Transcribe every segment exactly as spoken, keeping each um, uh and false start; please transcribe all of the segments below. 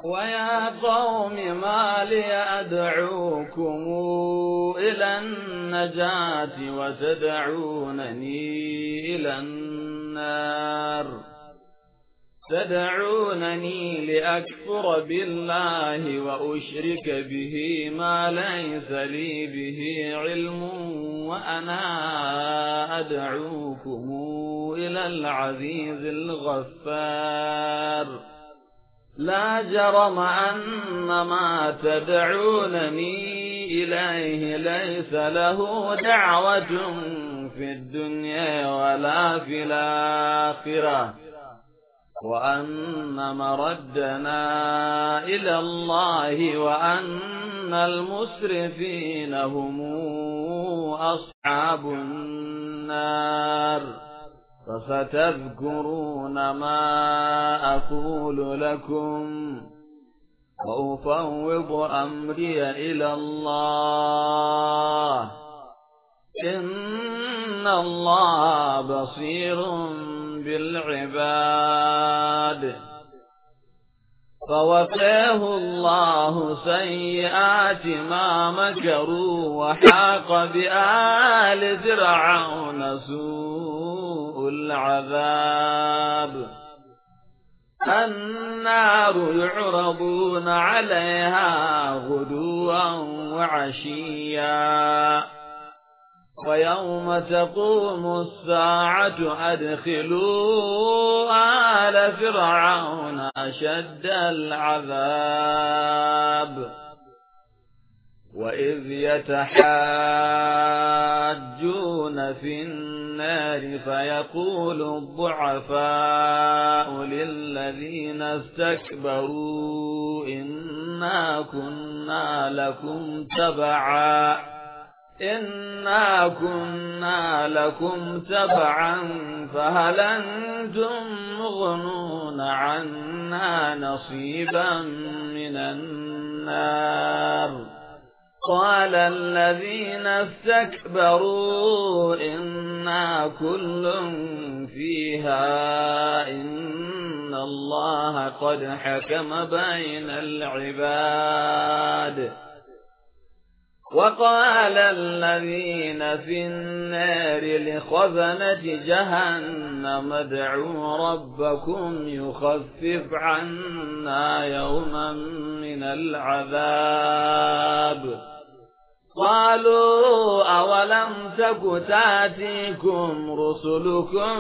ويا قوم ما لي أدعوكم إلى النجاة وتدعونني إلى النار تدعونني لأكفر بالله وأشرك به ما ليس لي به علم وأنا أدعوكم إلى العزيز الغفار لا جرم أن ما تدعونني إليه ليس له دعوة في الدنيا ولا في الآخرة وأن مردنا إلى الله وأن المسرفين هم أصحاب النار فستذكرون ما أقول لكم وأفوض أمري إلى الله إن الله بصير بالعباد فوقاه الله سيئات ما مكروا وحاق بآل فرعون سوء العذاب النار يعرضون عليها غدوا وعشيا ويوم تقوم الساعة أدخلوا آل فرعون أشد العذاب وإذ يتحاجون في النار فيقول الضعفاء للذين استكبروا إنا كنا لكم تبعا إنا كنا لكم تبعا فهل أنتم مغنون عنا نصيبا من النار قال الذين استكبروا إنا كل فيها إن الله قد حكم بين العباد وقال الذين في النار لخزنة جهنم ادعوا ربكم يخفف عنا يوما من العذاب قالوا أولم تك تأتيكم رسلكم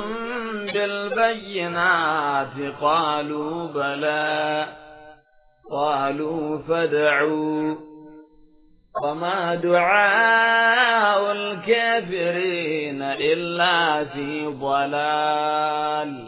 بالبينات قالوا بلى قالوا فادعوا وما دعاء الكافرين إلا في ضلال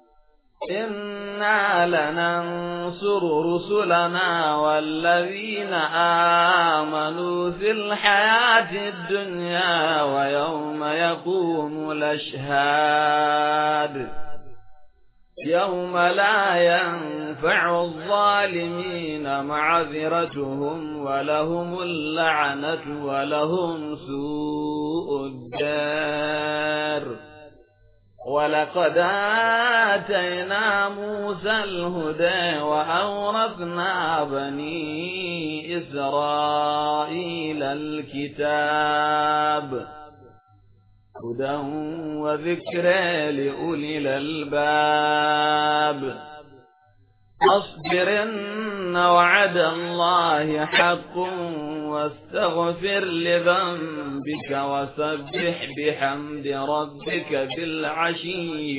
إنا لننصر رسلنا والذين آمنوا في الحياة الدنيا ويوم يقوم الأشهاد يوم لا ينفع الظالمين معذرتهم ولهم اللعنة ولهم سوء الدار ولقد آتينا موسى الهدى وأورثنا بني إسرائيل الكتاب هدى وذكرى لأولي الألباب أصبرن وعد الله حق واستغفر لذنبك وسبح بحمد ربك بالعشي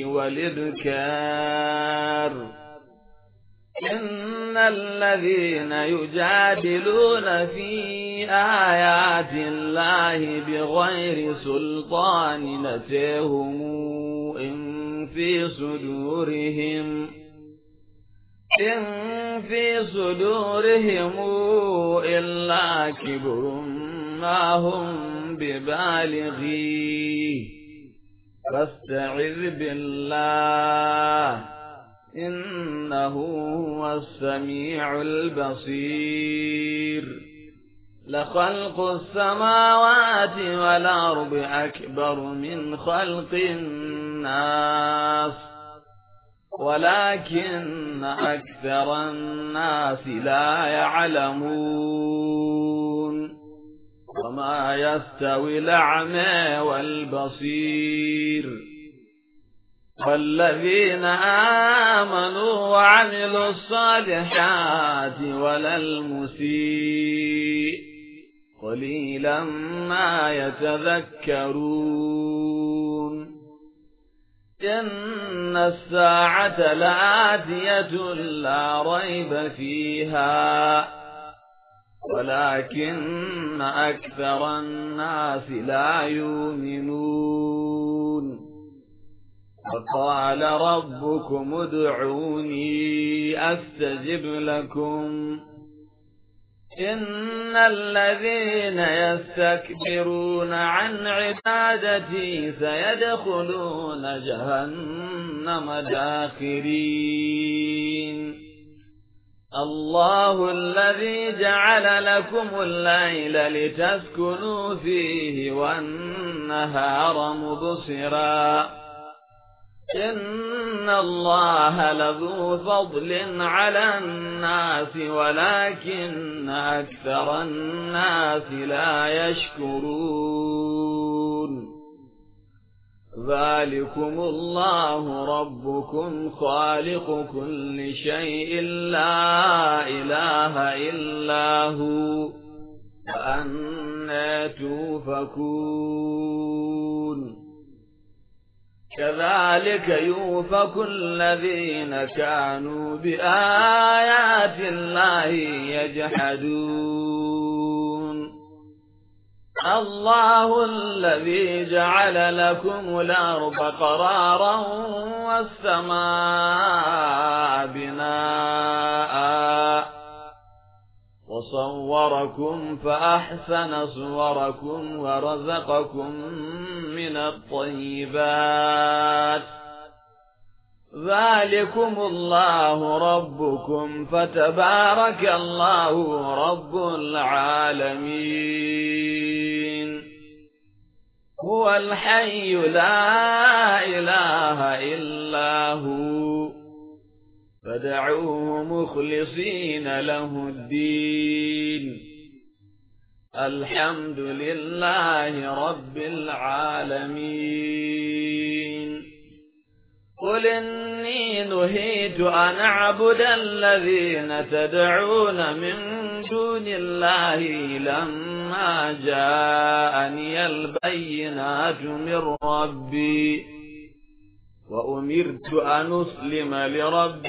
والإذكار إن الذين يجادلون في آيات الله بغير سلطان نتيهم إن في صدورهم إن في صدورهم إلا كبر ما هم ببالغيه فاستعذ بالله إنه هو السميع البصير لخلق السماوات والأرض أكبر من خلق الناس ولكن أكثر الناس لا يعلمون وما يستوي الأعمى والبصير والذين آمنوا وعملوا الصالحات ولا المسيء قليلا ما يتذكرون إن الساعة لآتية لا ريب فيها ولكن أكثر الناس لا يؤمنون وقال ربكم ادعوني أستجب لكم إن الذين يستكبرون عن عبادتي سيدخلون جهنم داخرين الله الذي جعل لكم الليل لتسكنوا فيه والنهار مبصرا إن الله لذو فضل على الناس ولكن أكثر الناس لا يشكرون ذلكم الله ربكم خالق كل شيء لا إله إلا هو فأنى توفكون كذلك يؤفك الذين كانوا بآيات الله يجحدون الله الذي جعل لكم الأرض قرارا والسماء بناء وصوركم فأحسن صوركم ورزقكم من الطيبات ذلكم الله ربكم فتبارك الله رب العالمين هو الحي لا إله إلا هو فادعوه مخلصين له الدين الحمد لله رب العالمين قل إني نهيت أن أعبد الذين تدعون من دون الله لما جاءني البينات من ربي وأمرت أن أسلم لرب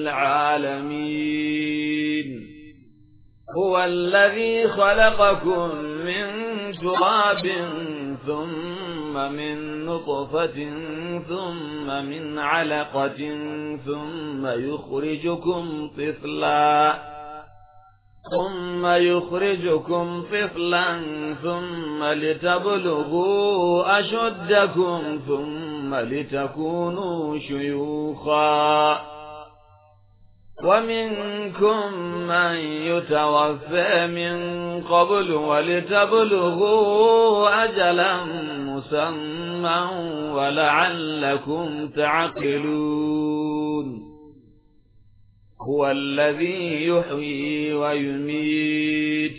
العالمين هو الذي خلقكم من تراب ثم من نطفة ثم من علقة ثم يخرجكم طفلا ثم يخرجكم طفلا ثم لتبلغوا أشدكم ثم لتكونوا شيوخا ومنكم من يتوفى من قبل ولتبلغوا أجلا مسمى ولعلكم تعقلون هو الذي يحيي ويميت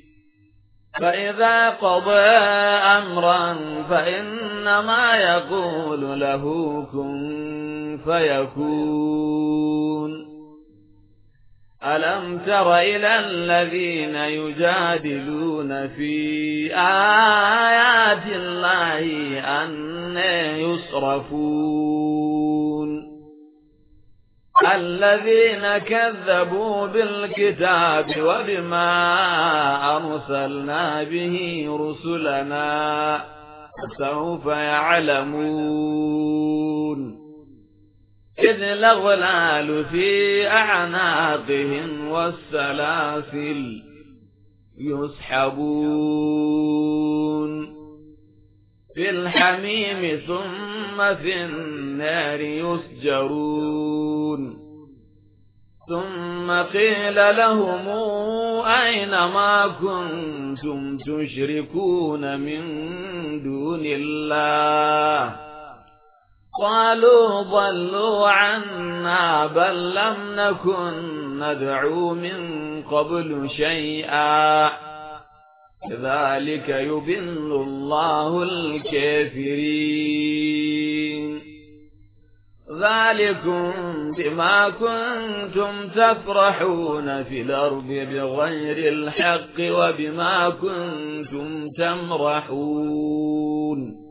فإذا قضى أمرا فإنما يقول له كن فيكون ألم تر إلى الذين يجادلون في آيات الله أن يصرفون الذين كذبوا بالكتاب وبما أرسلنا به رسلنا فسوف يعلمون إذ الأغلال في أعناقهم والسلاسل يسحبون في الحميم ثم في النار يسجرون ثم قيل لهم أين ما كنتم تشركون من دون الله قالوا ضلوا عنا بل لم نكن ندعو من قبل شيئا كذلك يضل الله الكافرين ذلكم بما كنتم تفرحون في الأرض بغير الحق وبما كنتم تمرحون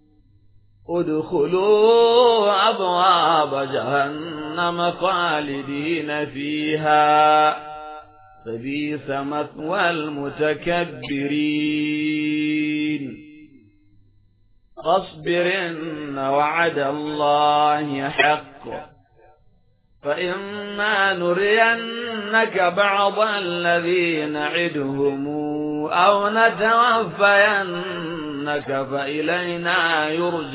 ادخلوا أبواب جهنم خالدين فيها فبئس مثوى المتكبرين فاصبر إن وعد الله حق فإما نرينك بعض الذي نعدهم أو نتوفينك فإلينا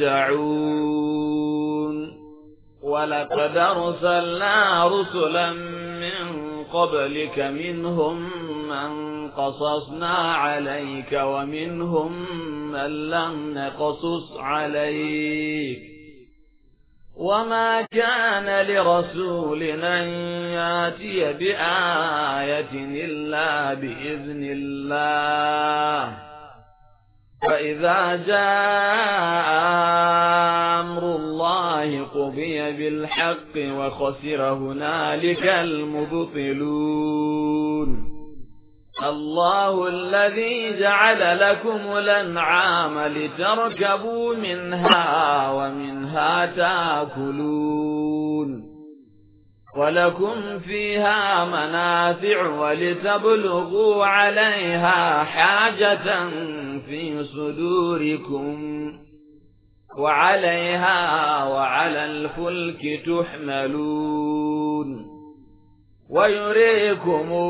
يرجعون ولقد أرسلنا رسلا من قبلك منهم من قصصنا عليك ومنهم من لم نقصص عليك وما كان لرسول أن يأتي بآية إلا بإذن الله فإذا جاء أمر الله قضي بالحق وخسر هنالك المبطلون الله الذي جعل لكم الأنعام لتركبوا منها ومنها تأكلون ولكم فيها منافع ولتبلغوا عليها حاجة في صدوركم وعليها وعلى الفلك تحملون ويريكم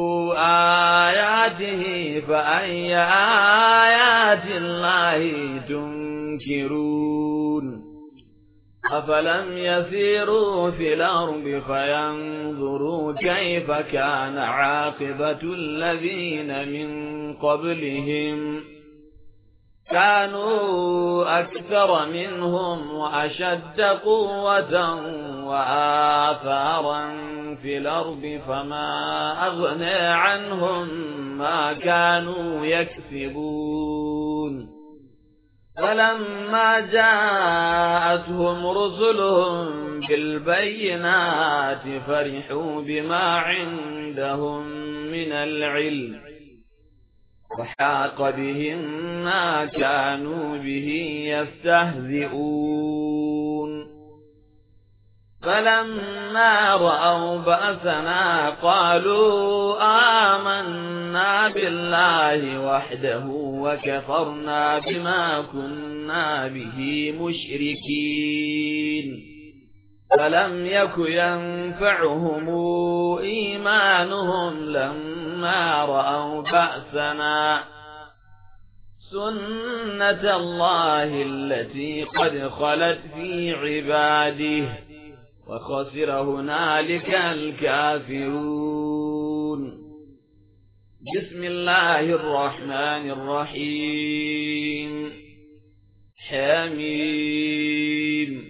آياته فأي آيات الله تنكرون أفلم يسيروا في الأرض فينظروا كيف كان عاقبة الذين من قبلهم كانوا أكثر منهم وأشد قوة وآثارا في الأرض فما أغنى عنهم ما كانوا يكسبون فلما جاءتهم رسلهم بالبينات فرحوا بما عندهم من العلم وحاق بهم ما كانوا به يستهزئون فلما رأوا بأسنا قالوا آمنا بالله وحده وكفرنا بما كنا به مشركين فلم يك ينفعهم إيمانهم لما رأوا بأسنا سنة الله التي قد خلت في عباده وخسر هنالك الكافرون بسم الله الرحمن الرحيم حميم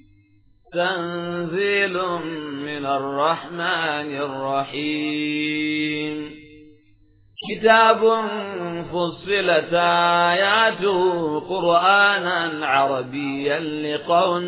تنزيل من الرحمن الرحيم كتاب فصلت آياته قرآنا عربيا لقوم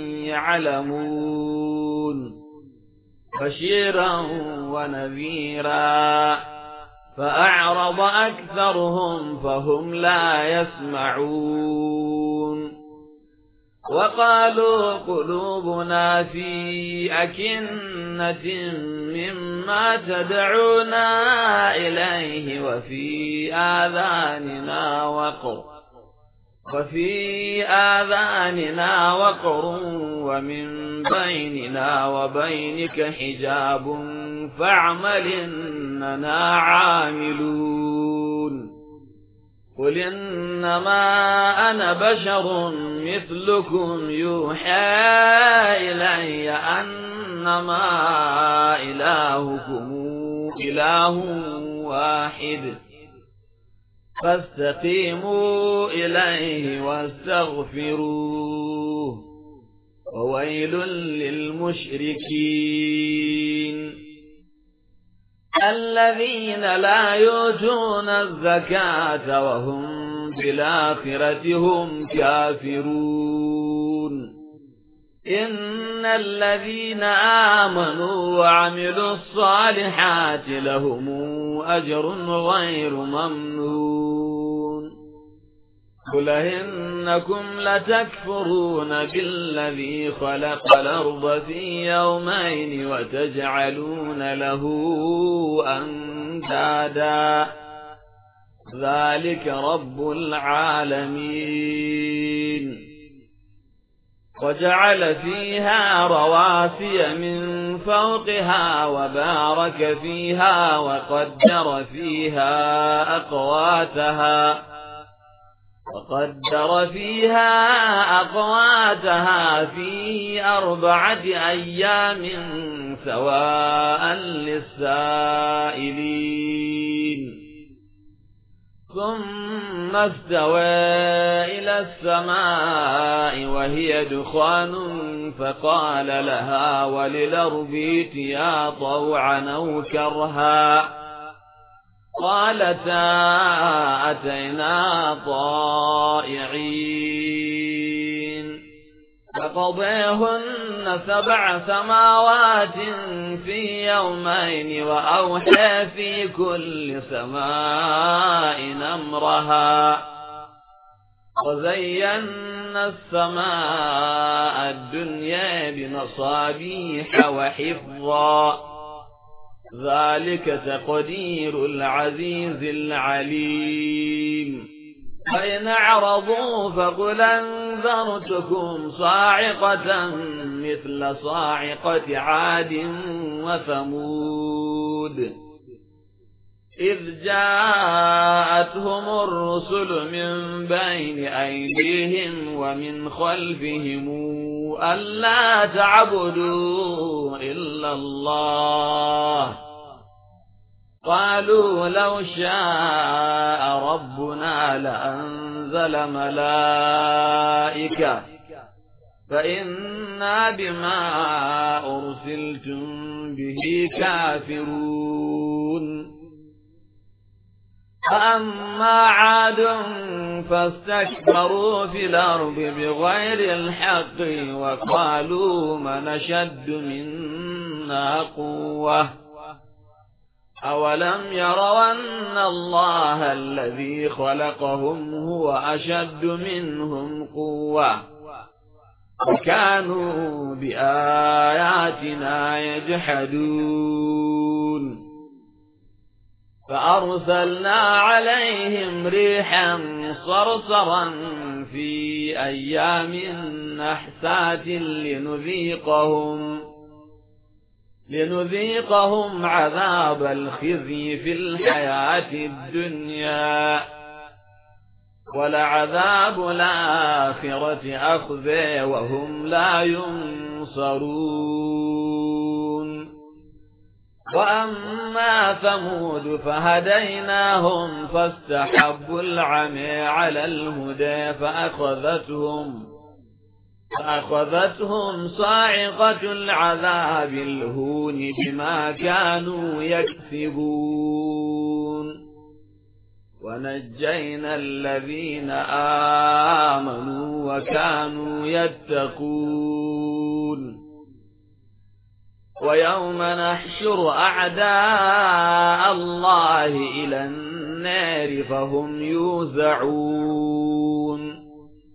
يعلمون بشيرا ونذيرا فأعرض أكثرهم فهم لا يسمعون وقالوا قلوبنا في أكنة مما تدعونا إليه وفي آذاننا وقر وفي آذاننا وقر ومن بيننا وبينك حجاب فاعمل إننا عاملون قل إنما أنا بشر مثلكم يوحى إلي أنما إلهكم إله واحد فاستقيموا إليه واستغفروه وويل للمشركين الذين لا يؤتون الزكاة وهم بالآخرة هم كافرون إن الذين آمنوا وعملوا الصالحات لهم أجر غير ممنون قل إنكم لتكفرون بالذي خلق الأرض في يومين وتجعلون له أندادا ذلك رب العالمين وجعل فيها رواسي من فوقها وبارك فيها وقدر فيها أقواتها وقدر فيها أقواتها في أربعة أيام سواء للسائلين ثم استوى إلى السماء وهي دخان فقال لها وللأرض ائتيا طوعا أو كرها قالتا أتينا طائعين فقضيهن سبع سماوات في يومين وأوحى في كل سماء أمرها وزينا السماء الدنيا بمصابيح وحفظا ذلك تقدير العزيز العليم فإن أعرضوا فقل أنذرتكم صاعقة مثل صاعقة عاد وثمود إذ جاءتهم الرسل من بين أيديهم ومن خلفهم ألا تعبدوا إلا الله قالوا لو شاء ربنا لأنزل ملائكة فإنا بما أرسلتم به كافرون فأما عاد فاستكبروا في الأرض بغير الحق وقالوا من أشد منا قوة أولم يروا أن الله الذي خلقهم هو أشد منهم قوة وكانوا بآياتنا يجحدون فأرسلنا عليهم ريحا صرصرا في أيام نحسات لنذيقهم لنذيقهم عذاب الخزي في الحياة الدنيا ولعذاب الآخرة أخزي وهم لا ينصرون وأما ثمود فهديناهم فاستحبوا العمي على الهدى فأخذتهم فأخذتهم صاعقة العذاب الهون بما كانوا يكسبون ونجينا الذين آمنوا وكانوا يتقون ويوم نحشر أعداء الله إلى النار فهم يوزعون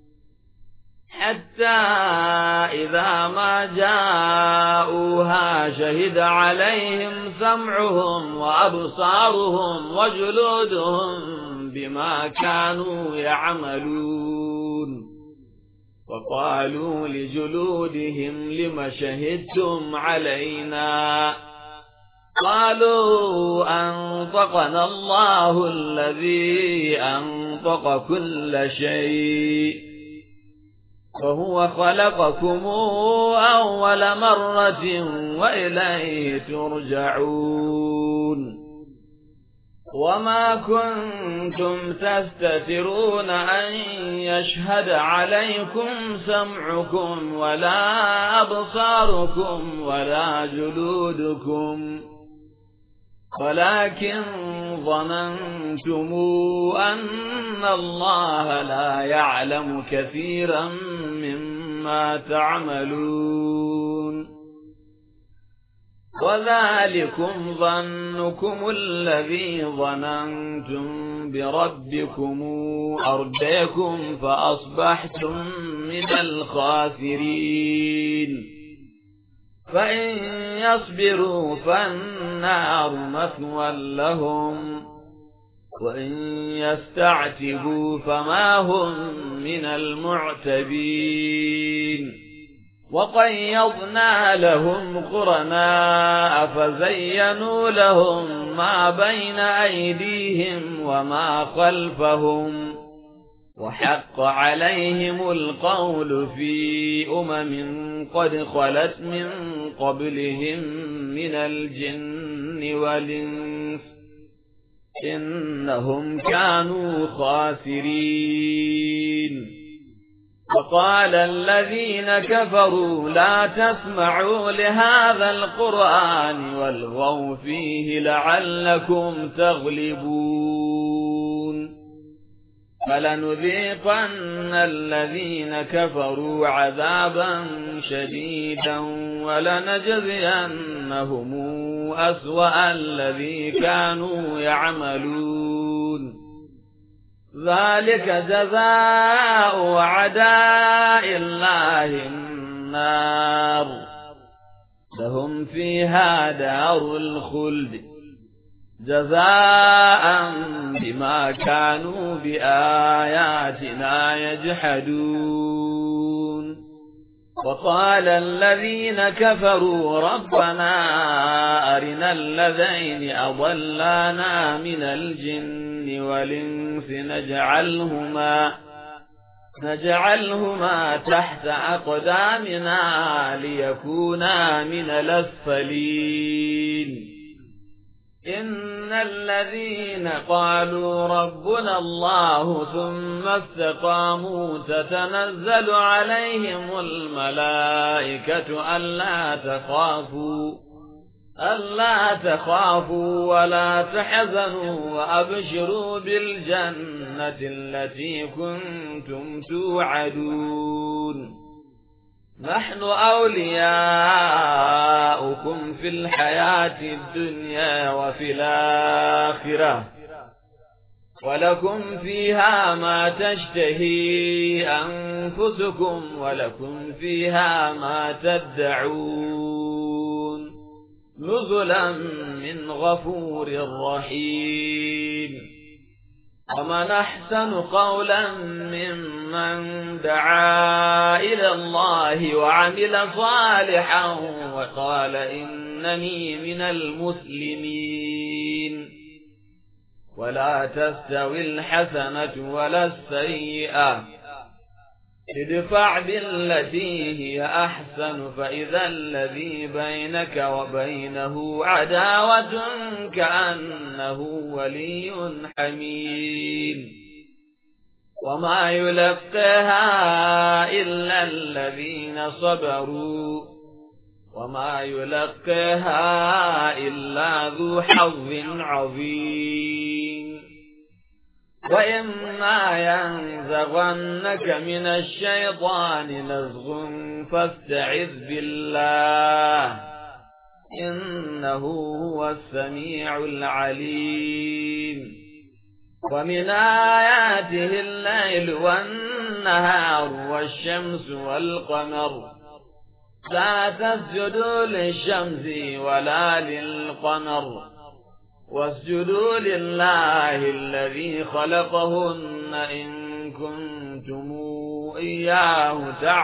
حتى إذا ما جاءوها شهد عليهم سمعهم وأبصارهم وجلودهم بما كانوا يعملون وقالوا لجلودهم لم شهدتم علينا قالوا أنطقنا الله الذي أنطق كل شيء وهو خلقكم أول مرة وإليه ترجعون وما كنتم تستترون أن يشهد عليكم سمعكم ولا أبصاركم ولا جلودكم ولكن ظننتم أن الله لا يعلم كثيرا مما تعملون وذلكم ظنكم الذي ظننتم بربكم أرديكم فأصبحتم من الخاسرين فإن يصبروا فالنار مثوى لهم وإن يستعتبوا فما هم من المعتبين وقيضنا لهم قرناء فزينوا لهم ما بين أيديهم وما خلفهم وحق عليهم القول في أمم قد خلت من قبلهم من الجن والإنس إنهم كانوا خاسرين وقال الذين كفروا لا تسمعوا لهذا القرآن والغوا فيه لعلكم تغلبون فلنذيقن الذين كفروا عذابا شديدا ولنجزينهم أسوأ الذي كانوا يعملون ذلك جزاء أعداء الله النار لهم فيها دار الخلد جزاء بما كانوا بآياتنا يجحدون وقال الذين كفروا ربنا أرنا الذين أضلانا من الجن والإنس نجعلهما نجعلهما تحت أقدامنا ليكونا من الأسفلين إن الذين قالوا ربنا الله ثم استقاموا تتنزل عليهم الملائكة ألا تخافوا ألا تخافوا ولا تحزنوا وأبشروا بالجنة التي كنتم توعدون نحن أولياؤكم في الحياة الدنيا وفي الآخرة ولكم فيها ما تشتهي أنفسكم ولكم فيها ما تدعون نزلا من غفور رحيم ومن أحسن قولا ممن دعا إلى الله وعمل صالحا وقال إنني من المسلمين ولا تستوي الحسنة ولا السيئة ادفع بالتي هي أحسن فإذا الذي بينك وبينه عداوة كأنه ولي حميم وما يلقيها إلا الذين صبروا وما يلقيها إلا ذو حظ عظيم وإما ينزغنك من الشيطان نزغ فاستعذ بالله إنه هو السميع العليم ومن آياته الليل والنهار والشمس والقمر لا تسجدوا للشمس ولا للقمر واسجدوا لله الذي خلقهن إن كنتم إياه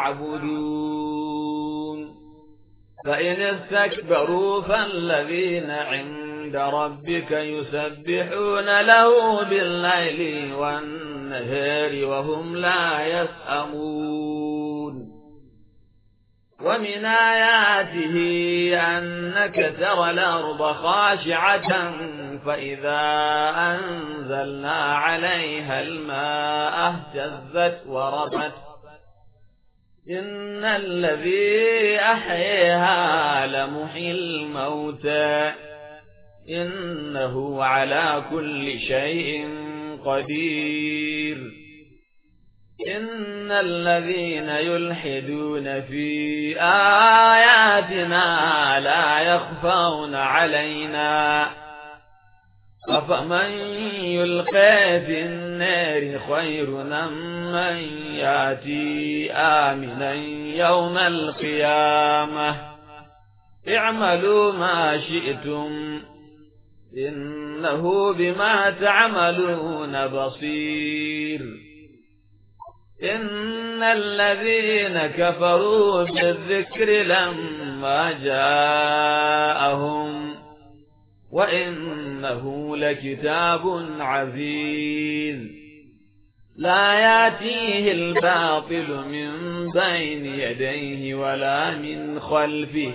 تعبدون فإن استكبروا فالذين عند ربك يسبحون له بالليل والنهار وهم لا يسأمون ومن آياته أنك ترى الأرض خاشعة فإذا أنزلنا عليها الماء اهتزت وربت إن الذي أحياها لمحيي الموتى إنه على كل شيء قدير إن الذين يلحدون في آياتنا لا يخفون علينا أفمن يلقى في النار خير أم من يأتي آمنا يوم القيامة اعملوا ما شئتم إنه بما تعملون بصير إن الذين كفروا بالذكر لما جاءهم وإنه لكتاب عزيز لا يأتيه الباطل من بين يديه ولا من خلفه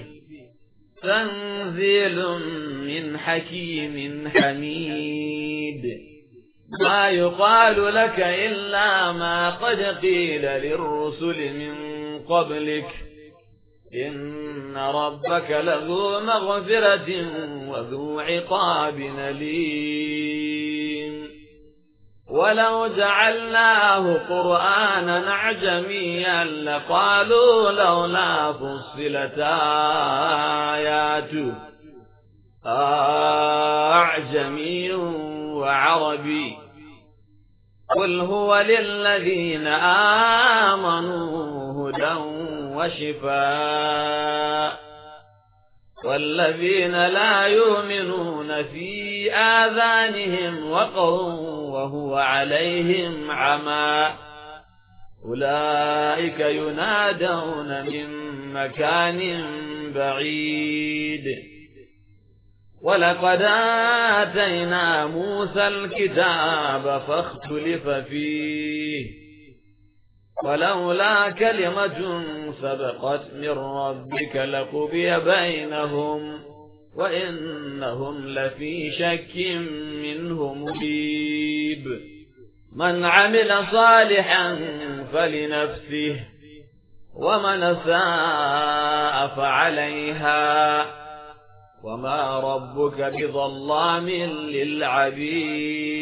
تنزيل من حكيم حميد ما يقال لك إلا ما قد قيل للرسل من قبلك إن ربك لذو مغفرة وذو عقاب أليم ولو جعلناه قرآنا أعجميا لقالوا لولا فصلت آياته أعجمي وعربي قل هو للذين آمنوا هدى وشفاء والذين لا يؤمنون في آذانهم وقر وهو عليهم عمى أولئك ينادون من مكان بعيد ولقد آتينا موسى الكتاب فاختلف فيه ولولا كلمة سبقت من ربك لقضي بينهم وإنهم لفي شك منه مريب من عمل صالحا فلنفسه ومن أساء فعليها وما ربك بظلام للعبيد